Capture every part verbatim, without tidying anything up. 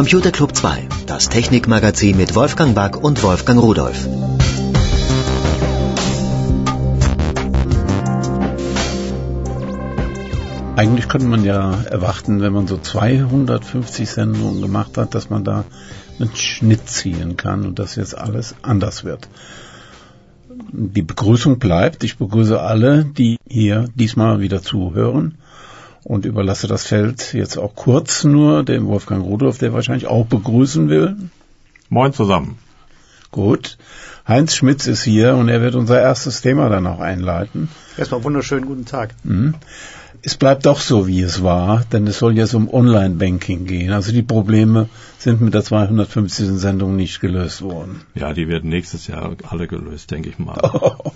Computer Club zwei, das Technikmagazin mit Wolfgang Back und Wolfgang Rudolph. Eigentlich könnte man ja erwarten, wenn man so zweihundertfünfzig Sendungen gemacht hat, dass man da einen Schnitt ziehen kann und dass jetzt alles anders wird. Die Begrüßung bleibt. Ich begrüße alle, die hier diesmal wieder zuhören und überlasse das Feld jetzt auch kurz nur dem Wolfgang Rudolph, der wahrscheinlich auch begrüßen will. Moin zusammen. Gut. Heinz Schmitz ist hier und er wird unser erstes Thema dann auch einleiten. Erstmal wunderschönen guten Tag. Mhm. Es bleibt doch so, wie es war, denn es soll jetzt um Online-Banking gehen. Also die Probleme sind mit der zweihundertfünfzigsten Sendung nicht gelöst worden. Ja, die werden nächstes Jahr alle gelöst, denke ich mal. Oh,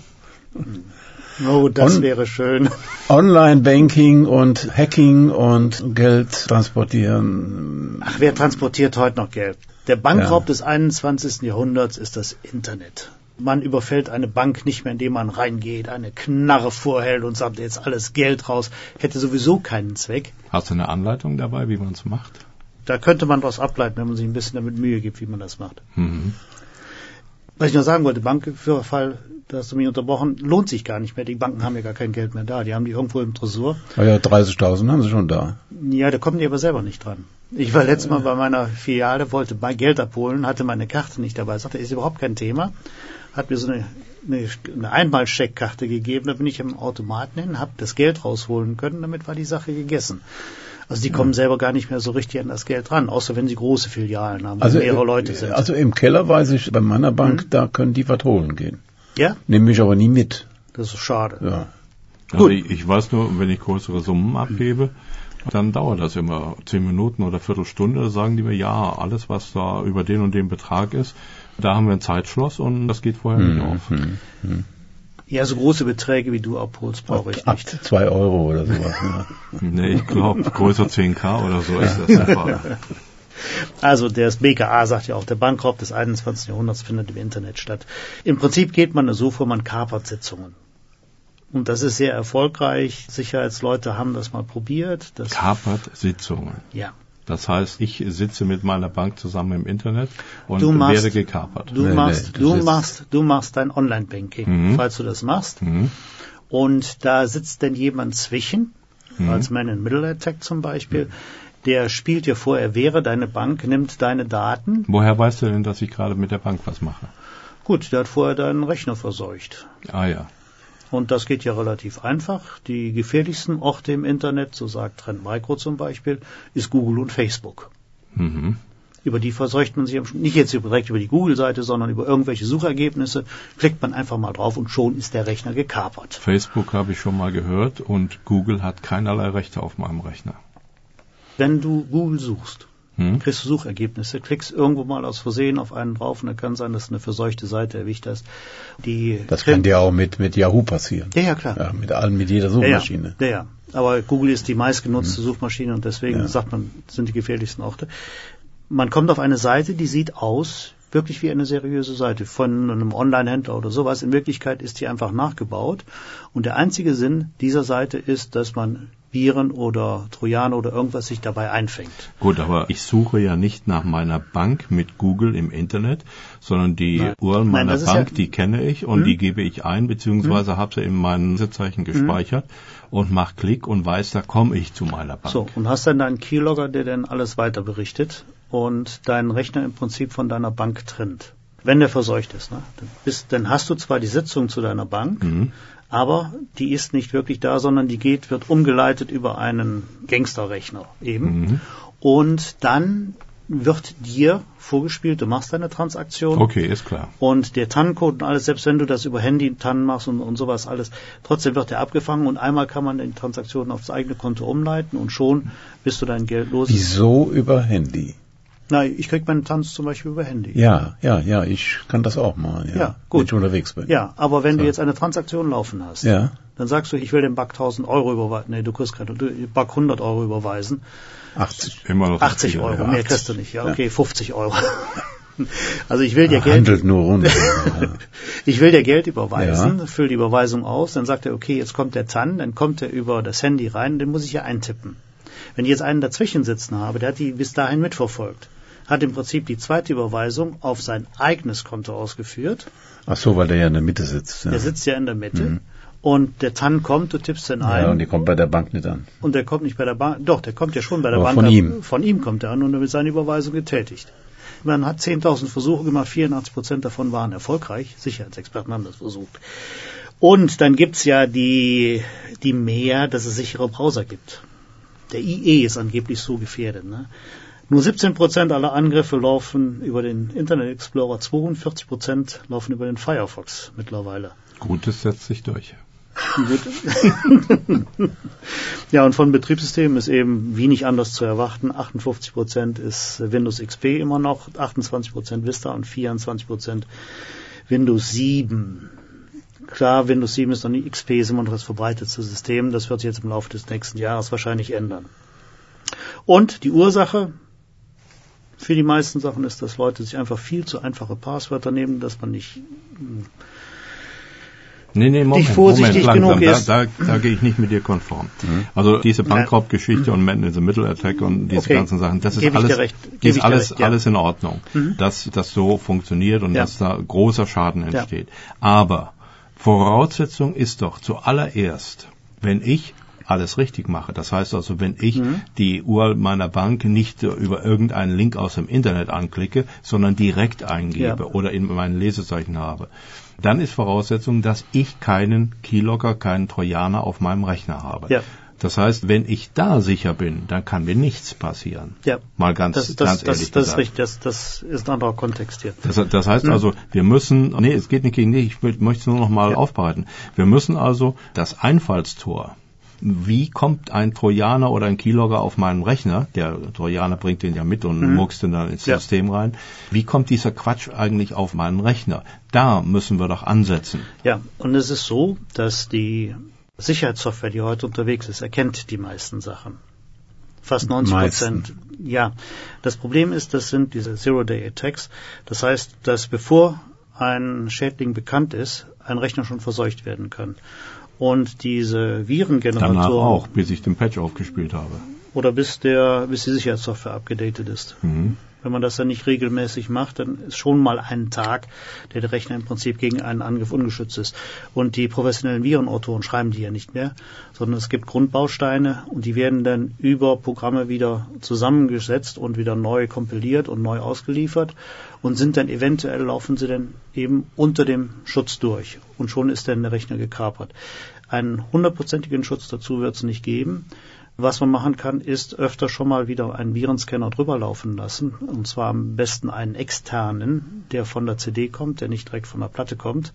oh das On- wäre schön. Online-Banking und Hacking und Geld transportieren. Ach, wer transportiert heute noch Geld? Der Bankraub Ja. des einundzwanzigsten Jahrhunderts ist das Internet. Man überfällt eine Bank nicht mehr, indem man reingeht, eine Knarre vorhält und sagt, jetzt alles Geld raus. Hätte sowieso keinen Zweck. Hast du eine Anleitung dabei, wie man es macht? Da könnte man was ableiten, wenn man sich ein bisschen damit Mühe gibt, wie man das macht. Mhm. Was ich noch sagen wollte, Banküberfall, da hast du mich unterbrochen, lohnt sich gar nicht mehr. Die Banken haben ja gar kein Geld mehr da. Die haben die irgendwo im Tresor. Ah ja, dreißigtausend haben sie schon da. Ja, da kommen die aber selber nicht dran. Ich war letztes Mal bei meiner Filiale, wollte mein Geld abholen, hatte meine Karte nicht dabei. Sagte, ist überhaupt kein Thema. Hat mir so eine, eine, eine Einmalscheckkarte gegeben. Da bin ich am Automaten hin, habe das Geld rausholen können. Damit war die Sache gegessen. Also die kommen selber gar nicht mehr so richtig an das Geld ran, außer wenn sie große Filialen haben, wo Also, mehrere Leute sind. Also im Keller weiß ich, bei meiner Bank, mhm. da können die was holen gehen. Ja? Nehme ich aber nie mit. Das ist schade. Ja. Also Gut. ich, ich weiß nur, wenn ich größere Summen abhebe, dann dauert das immer zehn Minuten oder Viertelstunde. Da sagen die mir, ja, alles, was da über den und den Betrag ist, da haben wir ein Zeitschloss und das geht vorher nicht auf. Mhm. Mhm. Ja, so große Beträge, wie du abholst, brauche ich Ab nicht. zwei Euro oder sowas. Ne? Nee, ich glaube, größer zehn K oder so ist das der Fall. Also das B K A sagt ja auch, der Bankraub des einundzwanzigsten Jahrhunderts findet im Internet statt. Im Prinzip geht man so vor, man kapert Sitzungen. Und das ist sehr erfolgreich. Sicherheitsleute haben das mal probiert. Das Kapert Sitzungen. Ja. Das heißt, ich sitze mit meiner Bank zusammen im Internet und Du machst- werde gekapert. Du Nee, machst, nee, das du ist- machst, du machst dein Online-Banking, Mhm. falls du das machst. Mhm. Und da sitzt denn jemand zwischen, Mhm. als Man-in-Middle-Attack zum Beispiel. Der spielt dir vor, er wäre deine Bank, nimmt deine Daten. Woher weißt du denn, dass ich gerade mit der Bank was mache? Gut, der hat vorher deinen Rechner verseucht. Ah ja. Und das geht ja relativ einfach. Die gefährlichsten Orte im Internet, so sagt Trend Micro zum Beispiel, ist Google und Facebook. Mhm. Über die verseucht man sich am Sch- nicht jetzt direkt über die Google-Seite, sondern über irgendwelche Suchergebnisse. Klickt man einfach mal drauf und schon ist der Rechner gekapert. Facebook habe ich schon mal gehört und Google hat keinerlei Rechte auf meinem Rechner. Wenn du Google suchst, Hm? kriegst du Suchergebnisse, klickst irgendwo mal aus Versehen auf einen drauf und dann kann sein, dass du eine verseuchte Seite erwischt hast. Die Das kann dir auch mit, mit Yahoo passieren. Ja, ja, klar. Ja, mit allem, mit jeder Ja, Suchmaschine. ja, ja. Aber Google ist die meistgenutzte Suchmaschine und deswegen Ja. sagt man, sind die gefährlichsten Orte. Man kommt auf eine Seite, die sieht aus wirklich wie eine seriöse Seite von einem Online-Händler oder sowas. In Wirklichkeit ist die einfach nachgebaut und der einzige Sinn dieser Seite ist, dass man Viren oder Trojaner oder irgendwas sich dabei einfängt. Gut, aber ich suche ja nicht nach meiner Bank mit Google im Internet, sondern die Nein. U R L Nein, meiner das ist Bank, ja- die kenne ich und Hm? die gebe ich ein, beziehungsweise habe sie in meinen Lesezeichen gespeichert und mache Klick und weiß, da komme ich zu meiner Bank. So, und hast dann deinen Keylogger, der dann alles weiter berichtet und deinen Rechner im Prinzip von deiner Bank trennt. Wenn der verseucht ist, ne? Dann, bist, dann hast du zwar die Sitzung zu deiner Bank, Mhm. aber die ist nicht wirklich da, sondern die geht, wird umgeleitet über einen Gangsterrechner eben. Mhm. Und dann wird dir vorgespielt, du machst deine Transaktion. Okay, ist klar. Und der T A N-Code und alles, selbst wenn du das über Handy T A N machst und, und sowas alles, trotzdem wird der abgefangen und einmal kann man die Transaktionen aufs eigene Konto umleiten und schon bist du dein Geld los. Wieso über Handy? Nein, ich krieg meine Tanz zum Beispiel über Handy. Ja, ja, ja, ich kann das auch mal, ja, Ja, gut. wenn ich unterwegs bin. Ja, aber wenn So. du jetzt eine Transaktion laufen hast, Ja. dann sagst du, ich will den Bug tausend Euro überweisen. Nee, du kriegst keine, du Bug hundert Euro überweisen. achtzig. Immer noch achtzig viel, Euro, ja. mehr kriegst du nicht. Ja, okay, fünfzig Euro. Also ich will dir Er Geld, handelt nur runter. ich will dir Geld überweisen, Ja. füll die Überweisung aus, dann sagt er, okay, jetzt kommt der T A N, dann kommt er über das Handy rein, den muss ich ja eintippen. Wenn ich jetzt einen dazwischen sitzen habe, der hat die bis dahin mitverfolgt, hat im Prinzip die zweite Überweisung auf sein eigenes Konto ausgeführt. Ach so, weil der ja in der Mitte sitzt. Ja. Der sitzt ja in der Mitte. Mhm. Und der T A N kommt, du tippst den ein. Ja, und die kommt bei der Bank nicht an. Und der kommt nicht bei der Bank, doch, der kommt ja schon bei der Aber Bank. Von ihm. Von ihm kommt er an und er wird seine Überweisung getätigt. Man hat zehntausend Versuche gemacht, vierundachtzig Prozent davon waren erfolgreich. Sicherheitsexperten haben das versucht. Und dann gibt's ja die, die mehr, dass es sichere Browser gibt. Der I E ist angeblich so gefährdet. Ne? Nur siebzehn Prozent aller Angriffe laufen über den Internet Explorer, zweiundvierzig Prozent laufen über den Firefox mittlerweile. Gutes setzt sich durch. Ja, und von Betriebssystemen ist eben wenig anders zu erwarten. achtundfünfzig Prozent ist Windows X P immer noch, achtundzwanzig Prozent Vista und vierundzwanzig Prozent Windows sieben. Klar, Windows sieben ist noch nicht, X P ist immer noch das verbreitetste System. Das wird sich jetzt im Laufe des nächsten Jahres wahrscheinlich ändern. Und die Ursache für die meisten Sachen ist, dass Leute sich einfach viel zu einfache Passwörter nehmen, dass man nicht Nee, nee, Moment, nicht vorsichtig Moment, langsam, genug ist. Da, da, da gehe ich nicht mit dir konform. Mhm. Also diese Bankraubgeschichte und Man in the Middle Attack und diese okay. ganzen Sachen, das ist Gebe alles, ist alles, recht, ja. alles in Ordnung, mhm. dass das so funktioniert und ja. dass da großer Schaden entsteht. Ja. Aber Voraussetzung ist doch zuallererst, wenn ich alles richtig mache. Das heißt also, wenn ich mhm. die U R L meiner Bank nicht über irgendeinen Link aus dem Internet anklicke, sondern direkt eingebe ja. oder in meinen Lesezeichen habe, dann ist Voraussetzung, dass ich keinen Keylogger, keinen Trojaner auf meinem Rechner habe. Ja. Das heißt, wenn ich da sicher bin, dann kann mir nichts passieren. Ja. Mal ganz, das, das, ganz das, ehrlich das, gesagt. Das, ist das, das ist ein anderer Kontext hier. Das, das heißt mhm. also, wir müssen, nee, es geht nicht gegen dich, ich möchte es nur noch mal ja. aufbereiten. Wir müssen also das Einfallstor, wie kommt ein Trojaner oder ein Keylogger auf meinen Rechner, der Trojaner bringt den ja mit und mhm. murkst den dann ins ja. System rein, wie kommt dieser Quatsch eigentlich auf meinen Rechner? Da müssen wir doch ansetzen. Ja, und es ist so, dass die Sicherheitssoftware, die heute unterwegs ist, erkennt die meisten Sachen. Fast neunzig Prozent. Ja, das Problem ist, das sind diese Zero-Day-Attacks. Das heißt, dass bevor ein Schädling bekannt ist, ein Rechner schon verseucht werden kann. Und diese Virengeneratoren... Danach auch, bis ich den Patch aufgespielt habe. Oder bis der, bis die Sicherheitssoftware abgedatet ist. Mhm. Wenn man das dann nicht regelmäßig macht, dann ist schon mal ein Tag, der der Rechner im Prinzip gegen einen Angriff ungeschützt ist. Und die professionellen Virenautoren schreiben die ja nicht mehr, sondern es gibt Grundbausteine und die werden dann über Programme wieder zusammengesetzt und wieder neu kompiliert und neu ausgeliefert und sind dann eventuell, laufen sie dann eben unter dem Schutz durch. Und schon ist dann der Rechner gekapert. Einen hundertprozentigen Schutz dazu wird es nicht geben. Was man machen kann, ist öfter schon mal wieder einen Virenscanner drüber laufen lassen. Und zwar am besten einen externen, der von der C D kommt, der nicht direkt von der Platte kommt,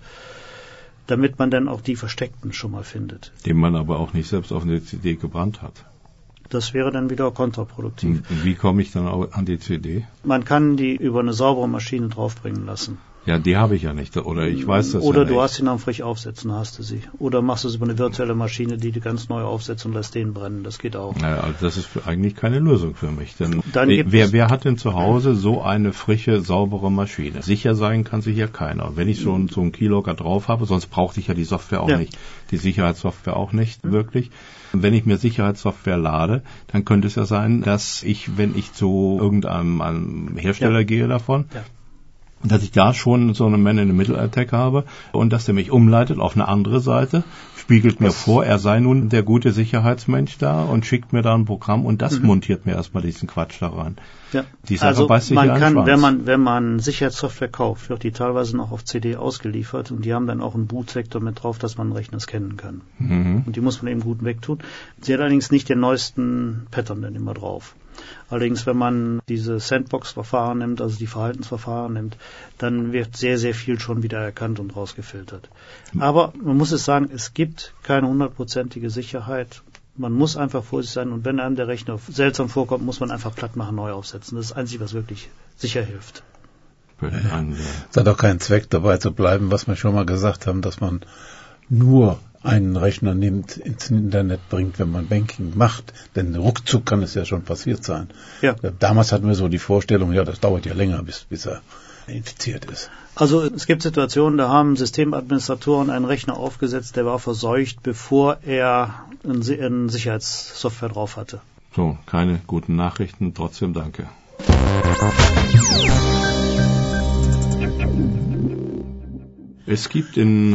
damit man dann auch die versteckten schon mal findet. Den man aber auch nicht selbst auf eine C D gebrannt hat. Das wäre dann wieder kontraproduktiv. Und wie komme ich dann an die C D? Man kann die über eine saubere Maschine draufbringen lassen. Ja, die habe ich ja nicht, oder ich weiß das Oder ja nicht. du hast ihn dann frisch aufsetzen, hast du sie. Oder machst du es über eine virtuelle Maschine, die du ganz neu aufsetzt und lässt den brennen, das geht auch. Naja, also das ist eigentlich keine Lösung für mich. Denn dann gibt wer, wer hat denn zu Hause so eine frische, saubere Maschine? Sicher sein kann sich ja keiner. Wenn ich so, einen, so einen Keylogger drauf habe, sonst brauchte ich ja die Software auch ja. nicht, die Sicherheitssoftware auch nicht, mhm. wirklich. Wenn ich mir Sicherheitssoftware lade, dann könnte es ja sein, dass ich, wenn ich zu irgendeinem einem Hersteller ja. gehe davon, ja. dass ich da schon so einen Man in the Middle Attack habe und dass der mich umleitet auf eine andere Seite, spiegelt mir das vor, er sei nun der gute Sicherheitsmensch da und schickt mir da ein Programm und das mhm. montiert mir erstmal diesen Quatsch da rein. Ja. Die Sache also beißt sich man ja kann, Schwanz. wenn man wenn man Sicherheitssoftware kauft, wird die teilweise noch auf C D ausgeliefert und die haben dann auch einen Bootsektor mit drauf, dass man einen Rechner scannen kann. Mhm. Und die muss man eben gut wegtun. Sie hat allerdings nicht den neuesten Pattern dann immer drauf. Allerdings, wenn man diese Sandbox-Verfahren nimmt, also die Verhaltensverfahren nimmt, dann wird sehr, sehr viel schon wieder erkannt und rausgefiltert. Aber man muss es sagen, es gibt keine hundertprozentige Sicherheit. Man muss einfach vorsichtig sein und wenn einem der Rechner seltsam vorkommt, muss man einfach platt machen, neu aufsetzen. Das ist das Einzige, was wirklich sicher hilft. Es hat auch keinen Zweck, dabei zu bleiben, was wir schon mal gesagt haben, dass man nur einen Rechner nimmt, ins Internet bringt, wenn man Banking macht. Denn ruckzuck kann es ja schon passiert sein. Ja. Damals hatten wir so die Vorstellung, ja, das dauert ja länger, bis, bis er infiziert ist. Also es gibt Situationen, da haben Systemadministratoren einen Rechner aufgesetzt, der war verseucht, bevor er eine Sicherheitssoftware drauf hatte. So, keine guten Nachrichten, trotzdem danke. Es gibt in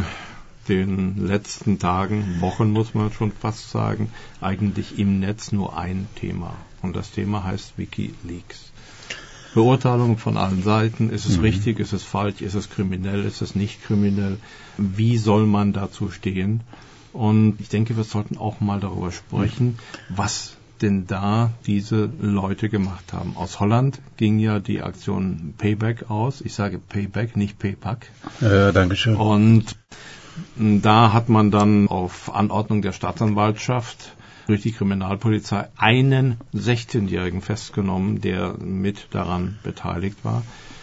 den letzten Tagen, Wochen muss man schon fast sagen, eigentlich im Netz nur ein Thema. Und das Thema heißt WikiLeaks. Beurteilung von allen Seiten. Ist es mhm. richtig? Ist es falsch? Ist es kriminell? Ist es nicht kriminell? Wie soll man dazu stehen? Und ich denke, wir sollten auch mal darüber sprechen, was denn da diese Leute gemacht haben. Aus Holland ging ja die Aktion Payback aus. Ich sage Payback, nicht Payback. Ja, danke schön. Und da hat man dann auf Anordnung der Staatsanwaltschaft durch die Kriminalpolizei einen sechzehnjährigen festgenommen, der mit daran beteiligt war.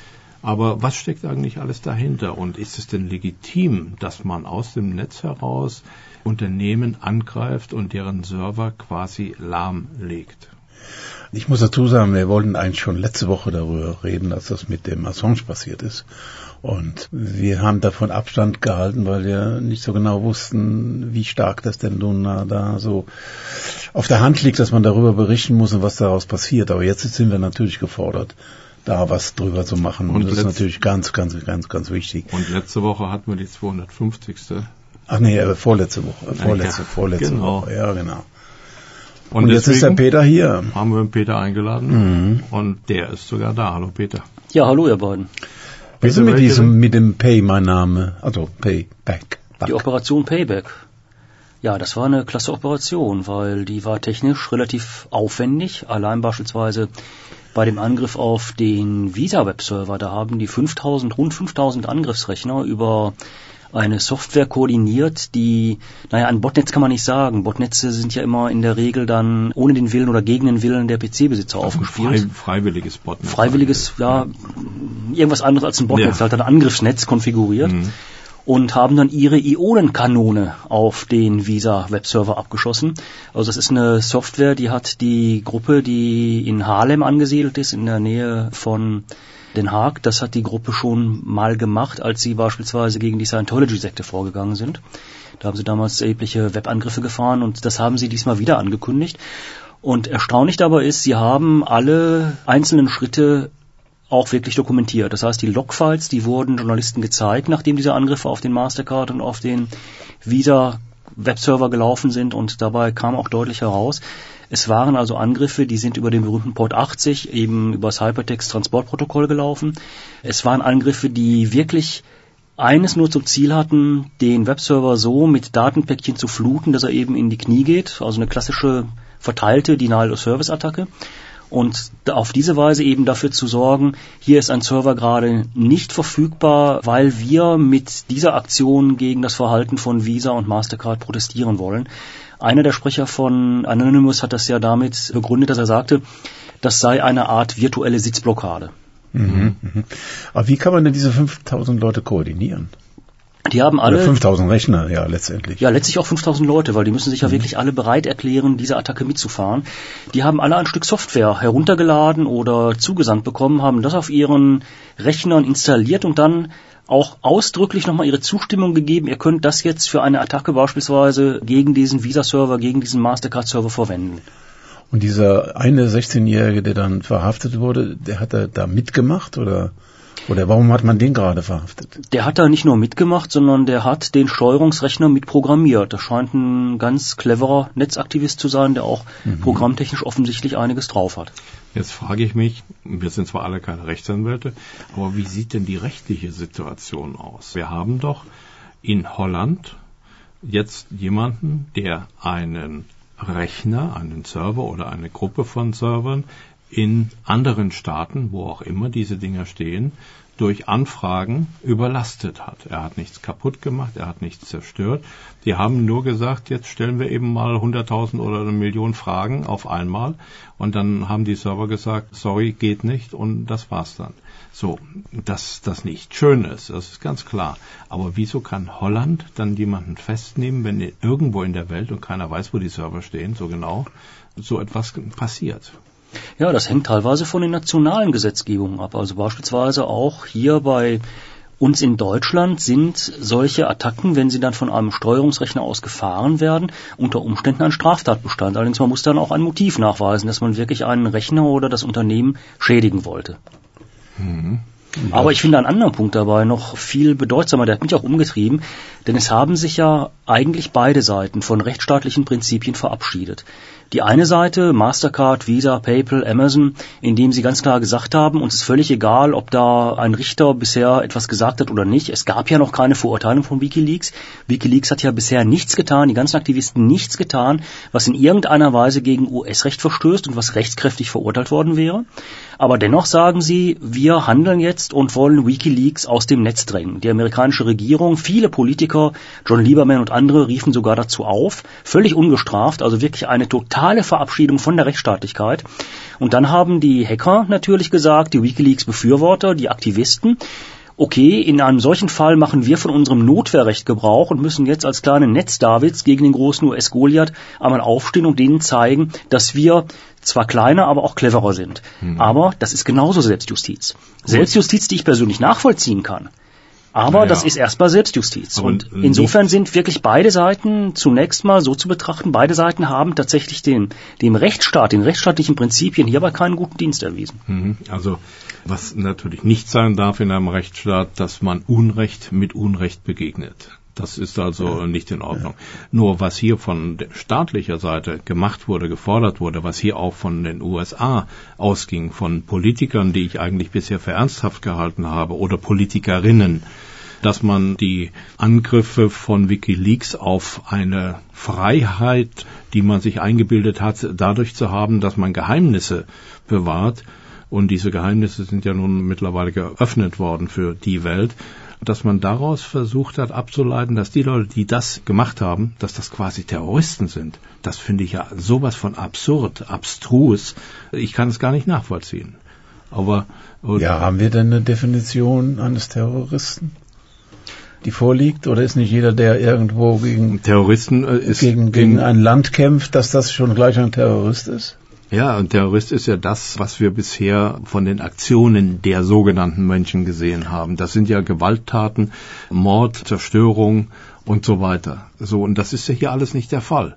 Aber was steckt eigentlich alles dahinter? Und ist es denn legitim, dass man aus dem Netz heraus Unternehmen angreift und deren Server quasi lahmlegt? Ich muss dazu sagen, wir wollten eigentlich schon letzte Woche darüber reden, dass das mit dem Assange passiert ist. Und wir haben davon Abstand gehalten, weil wir nicht so genau wussten, wie stark das denn nun da so auf der Hand liegt, dass man darüber berichten muss und was daraus passiert. Aber jetzt sind wir natürlich gefordert, da was drüber zu machen. Und, und das ist natürlich ganz, ganz, ganz, ganz wichtig. Und letzte Woche hatten wir die zweihundertfünfzigste Ach nee, äh, vorletzte Woche. Vorletzte, ja, vorletzte genau. Woche. Ja, genau. Und, und jetzt ist der Peter hier. Haben wir den Peter eingeladen. Mhm. Und der ist sogar da. Hallo Peter. Ja, hallo ihr beiden. Wir sind mit diesem, mit dem Pay, mein Name, also Payback. Back. Die Operation Payback. Ja, das war eine klasse Operation, weil die war technisch relativ aufwendig. Allein beispielsweise bei dem Angriff auf den Visa-Webserver, da haben die fünftausend, rund fünftausend Angriffsrechner über eine Software koordiniert, die, naja, ein Botnetz kann man nicht sagen. Botnetze sind ja immer in der Regel dann ohne den Willen oder gegen den Willen der P C-Besitzer also aufgespielt. Frei, freiwilliges Botnetz. Freiwilliges, ja, irgendwas anderes als ein Botnetz, ja. halt ein Angriffsnetz konfiguriert. Mhm. Und haben dann ihre Ionenkanone auf den Visa-Webserver abgeschossen. Also das ist eine Software, die hat die Gruppe, die in Haarlem angesiedelt ist, in der Nähe von Den Haag, das hat die Gruppe schon mal gemacht, als sie beispielsweise gegen die Scientology-Sekte vorgegangen sind. Da haben sie damals erhebliche Webangriffe gefahren und das haben sie diesmal wieder angekündigt. Und erstaunlich dabei ist, sie haben alle einzelnen Schritte auch wirklich dokumentiert. Das heißt, die Logfiles, die wurden Journalisten gezeigt, nachdem diese Angriffe auf den Mastercard und auf den Visa-Webserver gelaufen sind und dabei kam auch deutlich heraus, es waren also Angriffe, die sind über den berühmten Port achtzig, eben über das Hypertext-Transportprotokoll gelaufen. Es waren Angriffe, die wirklich eines nur zum Ziel hatten, den Webserver so mit Datenpäckchen zu fluten, dass er eben in die Knie geht. Also eine klassische verteilte Denial-of-Service-Attacke. Und auf diese Weise eben dafür zu sorgen, hier ist ein Server gerade nicht verfügbar, weil wir mit dieser Aktion gegen das Verhalten von Visa und Mastercard protestieren wollen. Einer der Sprecher von Anonymous hat das ja damit begründet, dass er sagte, das sei eine Art virtuelle Sitzblockade. Mhm, mhm. Aber wie kann man denn diese fünftausend Leute koordinieren? Die haben alle... Oder fünftausend Rechner, ja, letztendlich. Ja, letztlich auch fünftausend Leute, weil die müssen sich ja mhm. wirklich alle bereit erklären, diese Attacke mitzufahren. Die haben alle ein Stück Software heruntergeladen oder zugesandt bekommen, haben das auf ihren Rechnern installiert und dann auch ausdrücklich nochmal ihre Zustimmung gegeben, ihr könnt das jetzt für eine Attacke beispielsweise gegen diesen Visa-Server, gegen diesen Mastercard-Server verwenden. Und dieser eine sechzehnjährige, der dann verhaftet wurde, der hat da, da mitgemacht oder... Oder warum hat man den gerade verhaftet? Der hat da nicht nur mitgemacht, sondern der hat den Steuerungsrechner mitprogrammiert. Das scheint ein ganz cleverer Netzaktivist zu sein, der auch mhm. programmtechnisch offensichtlich einiges drauf hat. Jetzt frage ich mich, wir sind zwar alle keine Rechtsanwälte, aber wie sieht denn die rechtliche Situation aus? Wir haben doch in Holland jetzt jemanden, der einen Rechner, einen Server oder eine Gruppe von Servern in anderen Staaten, wo auch immer diese Dinger stehen, durch Anfragen überlastet hat. Er hat nichts kaputt gemacht, er hat nichts zerstört. Die haben nur gesagt, jetzt stellen wir eben mal hunderttausend oder eine Million Fragen auf einmal. Und dann haben die Server gesagt, sorry, geht nicht und das war's dann. So, dass das nicht schön ist, das ist ganz klar. Aber wieso kann Holland dann jemanden festnehmen, wenn irgendwo in der Welt, und keiner weiß, wo die Server stehen, so genau, so etwas passiert? Ja, das hängt teilweise von den nationalen Gesetzgebungen ab. Also beispielsweise auch hier bei Uns in Deutschland sind solche Attacken, wenn sie dann von einem Steuerungsrechner aus gefahren werden, unter Umständen ein Straftatbestand. Allerdings man muss dann auch ein Motiv nachweisen, dass man wirklich einen Rechner oder das Unternehmen schädigen wollte. Mhm. Aber ich finde einen anderen Punkt dabei noch viel bedeutsamer, der hat mich auch umgetrieben, denn es haben sich ja eigentlich beide Seiten von rechtsstaatlichen Prinzipien verabschiedet. Die eine Seite, Mastercard, Visa, PayPal, Amazon, indem sie ganz klar gesagt haben, uns ist völlig egal, ob da ein Richter bisher etwas gesagt hat oder nicht. Es gab ja noch keine Verurteilung von WikiLeaks. WikiLeaks hat ja bisher nichts getan, die ganzen Aktivisten nichts getan, was in irgendeiner Weise gegen U S-Recht verstößt und was rechtskräftig verurteilt worden wäre. Aber dennoch sagen sie, wir handeln jetzt und wollen WikiLeaks aus dem Netz drängen. Die amerikanische Regierung, viele Politiker, John Lieberman und andere riefen sogar dazu auf, völlig ungestraft, also wirklich eine totale Verabschiedung von der Rechtsstaatlichkeit. Und dann haben die Hacker natürlich gesagt, die WikiLeaks-Befürworter, die Aktivisten, okay, in einem solchen Fall machen wir von unserem Notwehrrecht Gebrauch und müssen jetzt als kleine Netz-Davids gegen den großen U S-Goliath einmal aufstehen und denen zeigen, dass wir zwar kleiner, aber auch cleverer sind. Mhm. Aber das ist genauso Selbstjustiz. Gut. Selbstjustiz, die ich persönlich nachvollziehen kann. Aber naja. Das ist erstmal Selbstjustiz. Aber und insofern sind wirklich beide Seiten zunächst mal so zu betrachten, beide Seiten haben tatsächlich den, dem Rechtsstaat, den rechtsstaatlichen Prinzipien hierbei keinen guten Dienst erwiesen. Also was natürlich nicht sein darf in einem Rechtsstaat, dass man Unrecht mit Unrecht begegnet. Das ist also nicht in Ordnung. Nur was hier von staatlicher Seite gemacht wurde, gefordert wurde, was hier auch von den U S A ausging, von Politikern, die ich eigentlich bisher für ernsthaft gehalten habe, oder Politikerinnen, dass man die Angriffe von WikiLeaks auf eine Freiheit, die man sich eingebildet hat, dadurch zu haben, dass man Geheimnisse bewahrt, und diese Geheimnisse sind ja nun mittlerweile geöffnet worden für die Welt, dass man daraus versucht hat abzuleiten, dass die Leute, die das gemacht haben, dass das quasi Terroristen sind. Das finde ich ja sowas von absurd, abstrus. Ich kann es gar nicht nachvollziehen. Aber ja, haben wir denn eine Definition eines Terroristen, die vorliegt? Oder ist nicht jeder, der irgendwo gegen Terroristen äh, ist gegen, gegen ein Land kämpft, dass das schon gleich ein Terrorist ist? Ja, ein Terrorist ist ja das, was wir bisher von den Aktionen der sogenannten Menschen gesehen haben. Das sind ja Gewalttaten, Mord, Zerstörung und so weiter. So, und das ist ja hier alles nicht der Fall.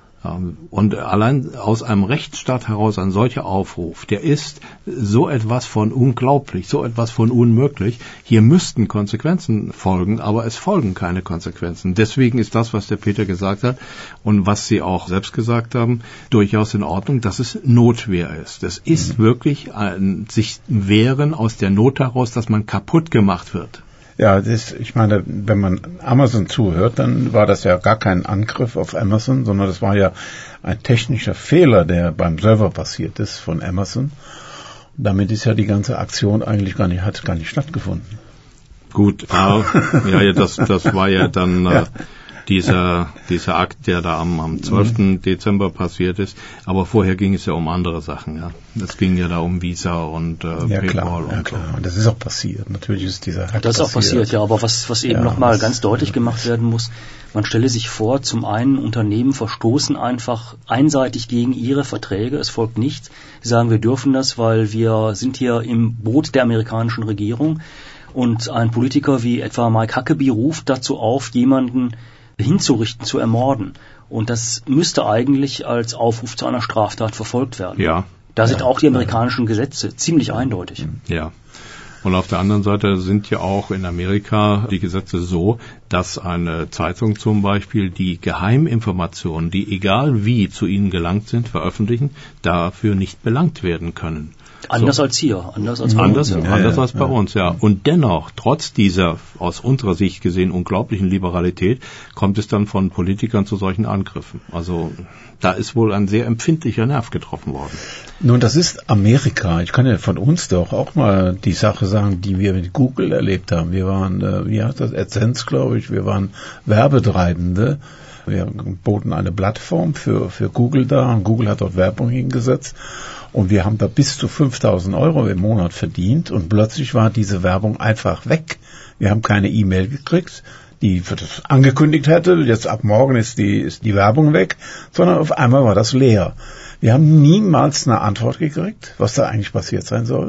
Und allein aus einem Rechtsstaat heraus ein solcher Aufruf, der ist so etwas von unglaublich, so etwas von unmöglich. Hier müssten Konsequenzen folgen, aber es folgen keine Konsequenzen. Deswegen ist das, was der Peter gesagt hat und was Sie auch selbst gesagt haben, durchaus in Ordnung, dass es Notwehr ist. Es ist mhm. wirklich ein sich wehren aus der Not heraus, dass man kaputt gemacht wird. Ja, das, ich meine, wenn man Amazon zuhört, dann war das ja gar kein Angriff auf Amazon, sondern das war ja ein technischer Fehler, der beim Server passiert ist von Amazon. Und damit ist ja die ganze Aktion eigentlich gar nicht, hat gar nicht stattgefunden. Gut, ja, ja, das, das war ja dann ja. Äh, dieser, dieser Akt, der da am, am zwölften Mhm. Dezember passiert ist. Aber vorher ging es ja um andere Sachen, ja. Es ging ja da um Visa und äh, ja, PayPal klar, und ja, klar. Und das ist auch passiert. Natürlich ist dieser Hack Das ist auch passiert, ja. Aber was, was eben ja, nochmal ganz deutlich gemacht werden muss, man stelle sich vor, zum einen Unternehmen verstoßen einfach einseitig gegen ihre Verträge. Es folgt nichts. Sie sagen, wir dürfen das, weil wir sind hier im Boot der amerikanischen Regierung. Und ein Politiker wie etwa Mike Huckabee ruft dazu auf, jemanden hinzurichten, zu ermorden. Und das müsste eigentlich als Aufruf zu einer Straftat verfolgt werden. Ja. Da sind ja, auch die amerikanischen Gesetze ziemlich eindeutig. Ja. Und auf der anderen Seite sind ja auch in Amerika die Gesetze so, dass eine Zeitung zum Beispiel die Geheiminformationen, die egal wie zu ihnen gelangt sind, veröffentlichen, dafür nicht belangt werden können. Anders so. als hier, anders als bei anders, uns. Ja, anders ja, als bei ja. uns, ja. Und dennoch, trotz dieser aus unserer Sicht gesehen unglaublichen Liberalität, kommt es dann von Politikern zu solchen Angriffen. Also da ist wohl ein sehr empfindlicher Nerv getroffen worden. Nun, das ist Amerika. Ich kann ja von uns doch auch mal die Sache sagen, die wir mit Google erlebt haben. Wir waren, äh, wie heißt das, AdSense, glaube ich, wir waren Werbetreibende. Wir boten eine Plattform für, für Google da und Google hat dort Werbung hingesetzt. Und wir haben da bis zu fünftausend Euro im Monat verdient und plötzlich war diese Werbung einfach weg. Wir haben keine E-Mail gekriegt, die das angekündigt hätte, jetzt ab morgen ist die, ist die Werbung weg, sondern auf einmal war das leer. Wir haben niemals eine Antwort gekriegt, was da eigentlich passiert sein soll.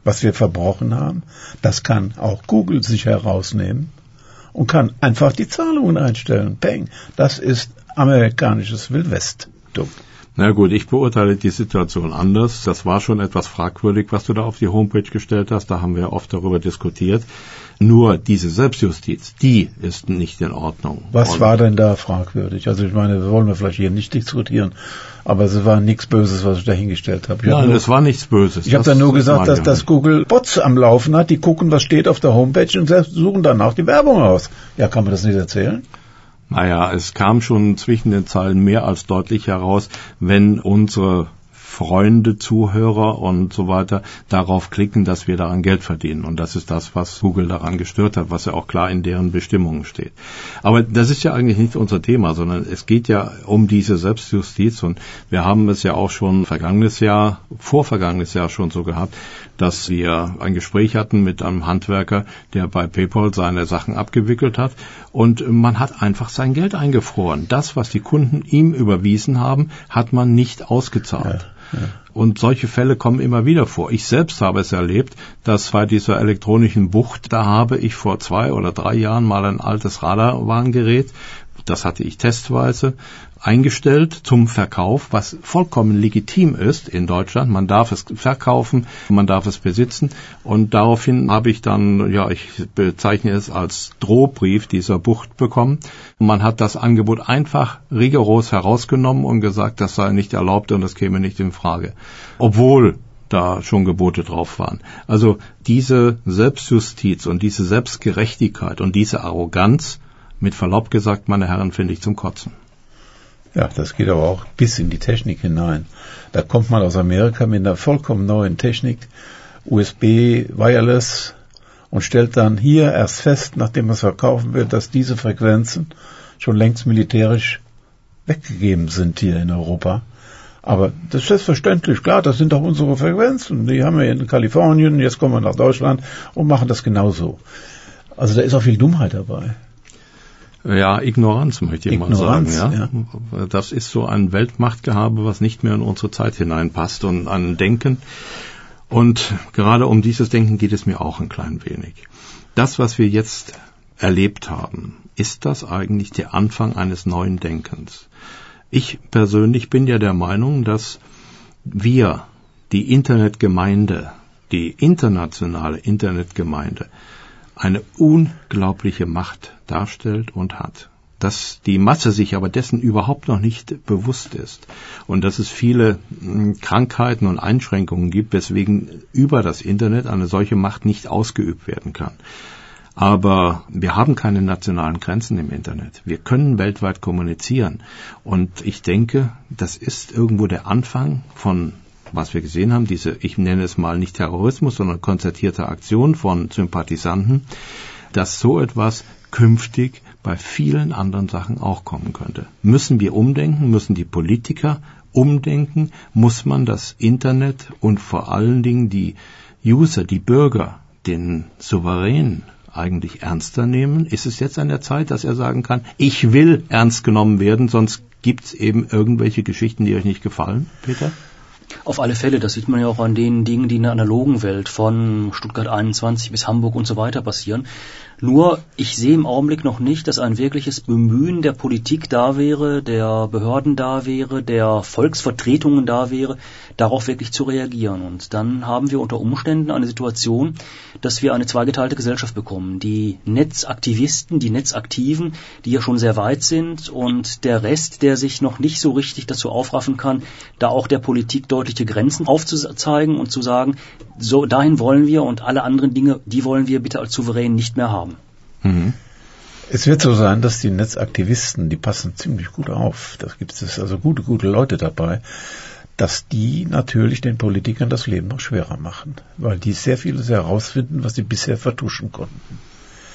was wir verbrochen haben. Das kann auch Google sich herausnehmen und kann einfach die Zahlungen einstellen. Peng. Das ist amerikanisches Wildwesttum. Na gut, ich beurteile die Situation anders. Das war schon etwas fragwürdig, was du da auf die Homepage gestellt hast. Da haben wir oft darüber diskutiert. Nur diese Selbstjustiz, die ist nicht in Ordnung. Was Und war denn da fragwürdig? Also ich meine, wir wollen wir vielleicht hier nicht diskutieren, aber es war nichts Böses, was ich da hingestellt habe. Ich Nein, hab nur, es war nichts Böses. Ich habe da nur gesagt, dass, dass Google Bots am Laufen hat, die gucken, was steht auf der Homepage und selbst suchen danach die Werbung aus. Ja, kann man das nicht erzählen? Naja, es kam schon zwischen den Zeilen mehr als deutlich heraus, wenn unsere Freunde, Zuhörer und so weiter darauf klicken, dass wir daran Geld verdienen. Und das ist das, was Google daran gestört hat, was ja auch klar in deren Bestimmungen steht. Aber das ist ja eigentlich nicht unser Thema, sondern es geht ja um diese Selbstjustiz. Und wir haben es ja auch schon vergangenes Jahr, vorvergangenes Jahr schon so gehabt, dass wir ein Gespräch hatten mit einem Handwerker, der bei PayPal seine Sachen abgewickelt hat. Und man hat einfach sein Geld eingefroren. Das, was die Kunden ihm überwiesen haben, hat man nicht ausgezahlt. Ja. Ja. Und solche Fälle kommen immer wieder vor. Ich selbst habe es erlebt, dass bei dieser elektronischen Bucht, da habe ich vor zwei oder drei Jahren mal ein altes Radarwarngerät, das hatte ich testweise, eingestellt zum Verkauf, was vollkommen legitim ist in Deutschland. Man darf es verkaufen, man darf es besitzen. Und daraufhin habe ich dann, ja, ich bezeichne es als Drohbrief dieser Bucht bekommen. Man hat das Angebot einfach rigoros herausgenommen und gesagt, das sei nicht erlaubt und das käme nicht in Frage. Obwohl da schon Gebote drauf waren. Also diese Selbstjustiz und diese Selbstgerechtigkeit und diese Arroganz, mit Verlaub gesagt, meine Herren, finde ich zum Kotzen. Ja, das geht aber auch bis in die Technik hinein. Da kommt man aus Amerika mit einer vollkommen neuen Technik, U S B, Wireless, und stellt dann hier erst fest, nachdem man es verkaufen will, dass diese Frequenzen schon längst militärisch weggegeben sind hier in Europa. Aber das ist selbstverständlich, klar, das sind doch unsere Frequenzen. Die haben wir in Kalifornien, jetzt kommen wir nach Deutschland und machen das genauso. Also da ist auch viel Dummheit dabei. Ja, Ignoranz möchte ich Ignoranz, mal sagen. Ja? Ja. Das ist so ein Weltmachtgehabe, was nicht mehr in unsere Zeit hineinpasst und an Denken. Und gerade um dieses Denken geht es mir auch ein klein wenig. Das, was wir jetzt erlebt haben, ist das eigentlich der Anfang eines neuen Denkens? Ich persönlich bin ja der Meinung, dass wir, die Internetgemeinde, die internationale Internetgemeinde, eine unglaubliche Macht darstellt und hat. Dass die Masse sich aber dessen überhaupt noch nicht bewusst ist und dass es viele mh, Krankheiten und Einschränkungen gibt, weswegen über das Internet eine solche Macht nicht ausgeübt werden kann. Aber wir haben keine nationalen Grenzen im Internet. Wir können weltweit kommunizieren. Und ich denke, das ist irgendwo der Anfang von, was wir gesehen haben, diese, ich nenne es mal nicht Terrorismus, sondern konzertierte Aktion von Sympathisanten, dass so etwas künftig bei vielen anderen Sachen auch kommen könnte. Müssen wir umdenken? Müssen die Politiker umdenken? Muss man das Internet und vor allen Dingen die User, die Bürger, den Souverän eigentlich ernster nehmen? Ist es jetzt an der Zeit, dass er sagen kann, ich will ernst genommen werden, sonst gibt es eben irgendwelche Geschichten, die euch nicht gefallen, Peter? Auf alle Fälle, das sieht man ja auch an den Dingen, die in der analogen Welt von Stuttgart einundzwanzig bis Hamburg und so weiter passieren. Nur, ich sehe im Augenblick noch nicht, dass ein wirkliches Bemühen der Politik da wäre, der Behörden da wäre, der Volksvertretungen da wäre, darauf wirklich zu reagieren. Und dann haben wir unter Umständen eine Situation, dass wir eine zweigeteilte Gesellschaft bekommen. Die Netzaktivisten, die Netzaktiven, die ja schon sehr weit sind, und der Rest, der sich noch nicht so richtig dazu aufraffen kann, da auch der Politik deutliche Grenzen aufzuzeigen und zu sagen, so dahin wollen wir und alle anderen Dinge, die wollen wir bitte als Souverän nicht mehr haben. Mhm. Es wird so sein, dass die Netzaktivisten, die passen ziemlich gut auf, da gibt es also gute, gute Leute dabei, dass die natürlich den Politikern das Leben noch schwerer machen, weil die sehr vieles herausfinden, was sie bisher vertuschen konnten.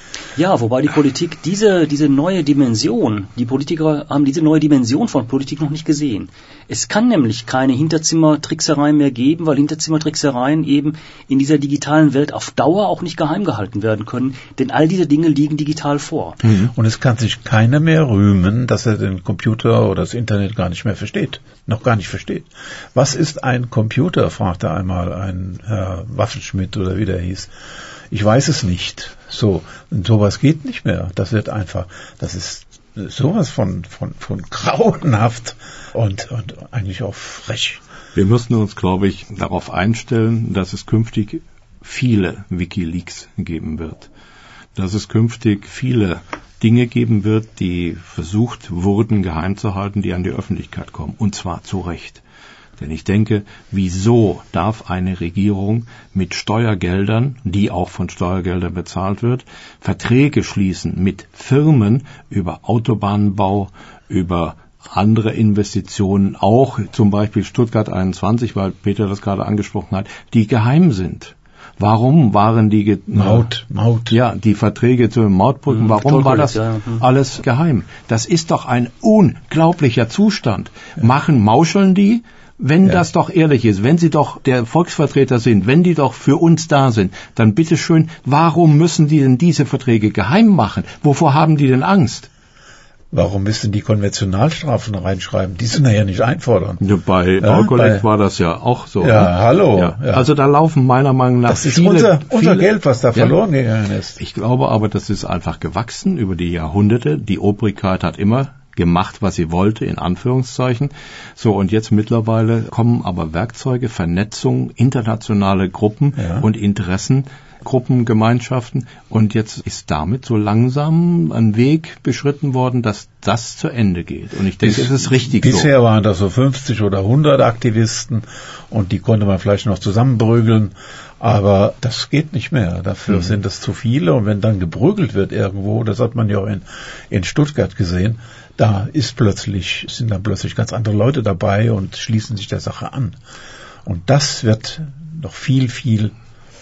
Ja, wobei die Politik diese, diese neue Dimension, die Politiker haben diese neue Dimension von Politik noch nicht gesehen. Es kann nämlich keine Hinterzimmertricksereien mehr geben, weil Hinterzimmertricksereien eben in dieser digitalen Welt auf Dauer auch nicht geheim gehalten werden können, denn all diese Dinge liegen digital vor. Mhm. Und es kann sich keiner mehr rühmen, dass er den Computer oder das Internet gar nicht mehr versteht, noch gar nicht versteht. Was ist ein Computer, fragte einmal ein Herr Waffenschmidt oder wie der hieß. Ich weiß es nicht. So, und sowas geht nicht mehr. Das wird einfach, das ist sowas von, von, von grauenhaft und, und eigentlich auch frech. Wir müssen uns, glaube ich, darauf einstellen, dass es künftig viele WikiLeaks geben wird. Dass es künftig viele Dinge geben wird, die versucht wurden, geheim zu halten, die an die Öffentlichkeit kommen. Und zwar zu Recht. Denn ich denke, wieso darf eine Regierung mit Steuergeldern, die auch von Steuergeldern bezahlt wird, Verträge schließen mit Firmen über Autobahnbau, über andere Investitionen, auch zum Beispiel Stuttgart einundzwanzig, weil Peter das gerade angesprochen hat, die geheim sind. Warum waren die ge- Maut, Maut. Ja, die Verträge zu den Mautbrücken, Hm, warum war das ja, hm. alles geheim? Das ist doch ein unglaublicher Zustand. Ja. Machen, mauscheln die? Wenn ja. das doch ehrlich ist, wenn sie doch der Volksvertreter sind, wenn die doch für uns da sind, dann bitteschön, warum müssen die denn diese Verträge geheim machen? Wovor haben die denn Angst? Warum müssen die Konventionalstrafen reinschreiben? Die sind ja nicht einfordern. Ja, bei ja, Aukolek war das ja auch so. Ja, ne? hallo. Ja. Ja. Also da laufen meiner Meinung nach das ist viele, unser, unser viele, Geld, was da ja, verloren gegangen ist. Ich glaube aber, das ist einfach gewachsen über die Jahrhunderte. Die Obrigkeit hat immer gemacht, was sie wollte, in Anführungszeichen. So, und jetzt mittlerweile kommen aber Werkzeuge, Vernetzung, internationale Gruppen ja. und Interessengruppen, Gemeinschaften. Und jetzt ist damit so langsam ein Weg beschritten worden, dass das zu Ende geht. Und ich denke, Bis, es ist richtig bisher so. waren das so fünfzig oder hundert Aktivisten und die konnte man vielleicht noch zusammenprügeln. Aber das geht nicht mehr. Dafür mhm. sind es zu viele. Und wenn dann geprügelt wird irgendwo, das hat man ja auch in, in Stuttgart gesehen, da ist plötzlich, sind dann plötzlich ganz andere Leute dabei und schließen sich der Sache an. Und das wird noch viel, viel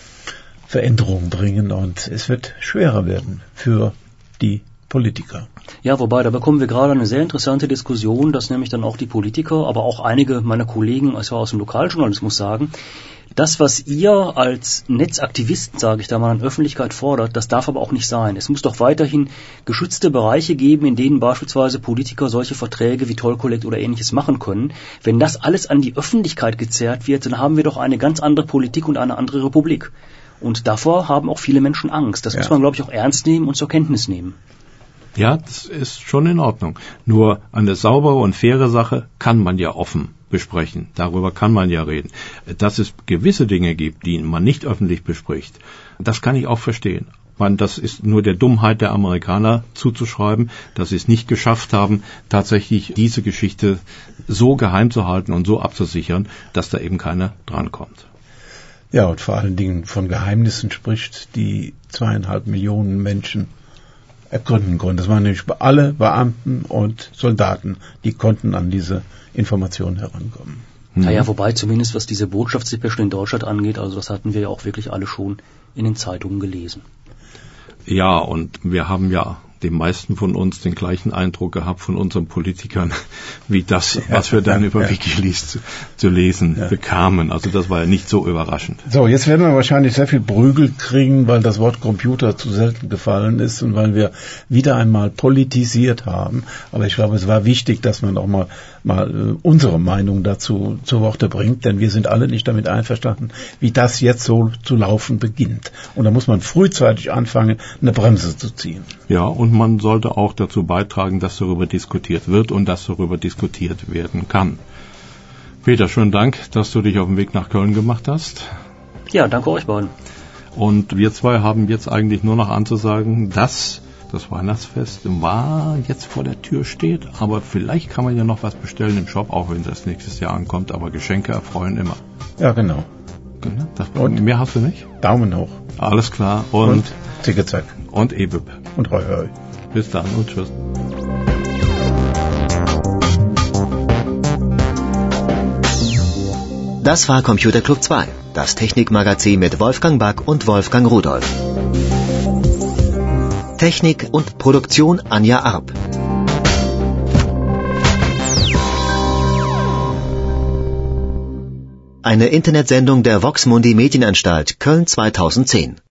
Veränderung bringen und es wird schwerer werden für die Politiker. Ja, wobei, da bekommen wir gerade eine sehr interessante Diskussion, dass nämlich dann auch die Politiker, aber auch einige meiner Kollegen, also aus dem Lokaljournalismus sagen, das, was ihr als Netzaktivisten, sage ich da mal, an Öffentlichkeit fordert, das darf aber auch nicht sein. Es muss doch weiterhin geschützte Bereiche geben, in denen beispielsweise Politiker solche Verträge wie Toll-Collect oder Ähnliches machen können. Wenn das alles an die Öffentlichkeit gezerrt wird, dann haben wir doch eine ganz andere Politik und eine andere Republik. Und davor haben auch viele Menschen Angst. Das ja. muss man, glaube ich, auch ernst nehmen und zur Kenntnis nehmen. Ja, das ist schon in Ordnung. Nur eine saubere und faire Sache kann man ja offen besprechen. Darüber kann man ja reden. Dass es gewisse Dinge gibt, die man nicht öffentlich bespricht, das kann ich auch verstehen. Man, das ist nur der Dummheit der Amerikaner zuzuschreiben, dass sie es nicht geschafft haben, tatsächlich diese Geschichte so geheim zu halten und so abzusichern, dass da eben keiner drankommt. Ja, und vor allen Dingen von Geheimnissen spricht, die zweieinhalb Millionen Menschen ergründen konnten. Das waren nämlich alle Beamten und Soldaten, die konnten an diese Informationen herankommen. Naja, wobei zumindest was diese Botschaftsdepeschen in Deutschland angeht, also das hatten wir ja auch wirklich alle schon in den Zeitungen gelesen. Ja, und wir haben ja die meisten von uns den gleichen Eindruck gehabt von unseren Politikern, wie das, ja, was wir dann ja, über ja. Wikileaks zu, zu lesen ja. bekamen. Also das war ja nicht so überraschend. So, jetzt werden wir wahrscheinlich sehr viel Prügel kriegen, weil das Wort Computer zu selten gefallen ist und weil wir wieder einmal politisiert haben. Aber ich glaube, es war wichtig, dass man auch mal, mal unsere Meinung dazu zu Worte bringt, denn wir sind alle nicht damit einverstanden, wie das jetzt so zu laufen beginnt. Und da muss man frühzeitig anfangen, eine Bremse zu ziehen. Ja, und man sollte auch dazu beitragen, dass darüber diskutiert wird und dass darüber diskutiert werden kann. Peter, schönen Dank, dass du dich auf den Weg nach Köln gemacht hast. Ja, danke euch beiden. Und wir zwei haben jetzt eigentlich nur noch anzusagen, dass das Weihnachtsfest war jetzt vor der Tür steht, aber vielleicht kann man ja noch was bestellen im Shop, auch wenn das nächstes Jahr ankommt, aber Geschenke erfreuen immer. Ja, genau. Das, und mehr hast du nicht? Daumen hoch. Alles klar. Und, und Zicke-Zack. Und E B I P. Und Hoi Hoi. Bis dann und tschüss. Das war Computer Club zwei, das Technikmagazin mit Wolfgang Back und Wolfgang Rudolph. Technik und Produktion Anja Arp. Eine Internetsendung der Vox Mundi Medienanstalt Köln zweitausendzehn.